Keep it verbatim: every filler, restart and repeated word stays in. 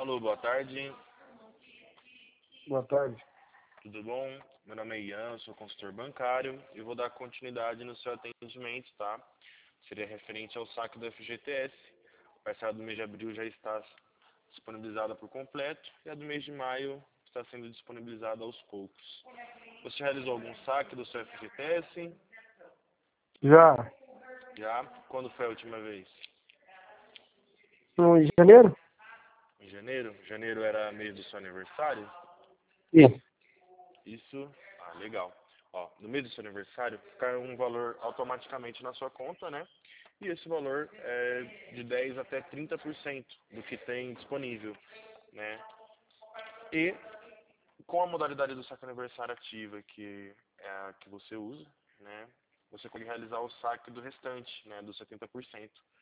Alô, boa tarde. Boa tarde. Tudo bom? Meu nome é Ian, eu sou consultor bancário e vou dar continuidade no seu atendimento, tá? Seria referente ao saque do F G T S. A parcela do mês de abril já está disponibilizada por completo e a do mês de maio está sendo disponibilizada aos poucos. Você realizou algum saque do seu F G T S? Já. Já? Quando foi a última vez? No em janeiro? Em janeiro? Janeiro era mês do seu aniversário? Sim. Isso, ah, legal. Ó, no mês do seu aniversário, cai um valor automaticamente na sua conta, né? E esse valor é de dez até trinta por cento do que tem disponível, né? E com a modalidade do saque aniversário ativa, que é a que você usa, né? Você pode realizar o saque do restante, né? Dos setenta por cento.